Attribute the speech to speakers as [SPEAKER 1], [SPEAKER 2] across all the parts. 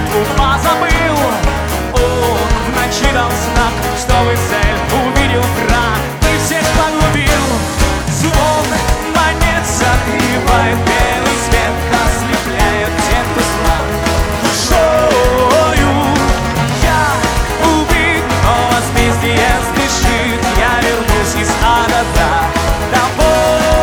[SPEAKER 1] клятву позабыл. Он в ночи дал знак, что в цель увидел враг и всех погубил. Звон монет затмевает белый свет, ослепляет тех, кто слаб душою. Я убит, но возмездие спешит. Я вернусь из ада за тобой.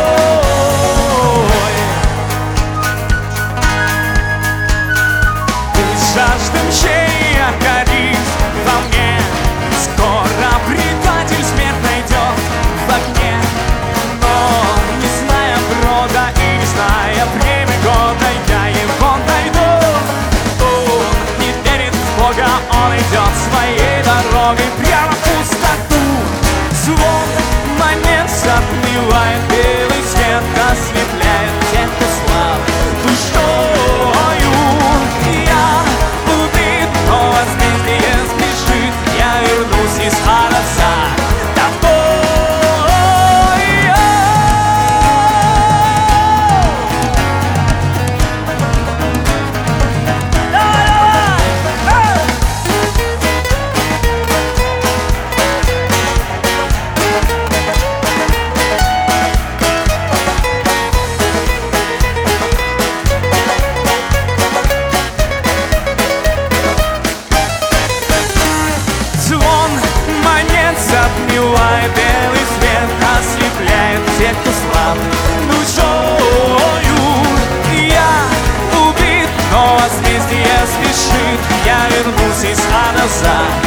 [SPEAKER 1] Жажда мщения горит во мне. Скоро предатель смерть найдет в огне. Но не зная брода и не зная время года, я его найду. Он не верит в Бога, он идет своей дорогой прямо в пустоту. Звон монет затмевает белый свет, ослепляет тех, кто слаб душою. Я убит, но возмездие спешит. Я вернусь из ада за тобой. Затмевает белый свет, ослепляет тех, кто слаб душою. Я убит, но возмездие спешит. Я вернусь из ада за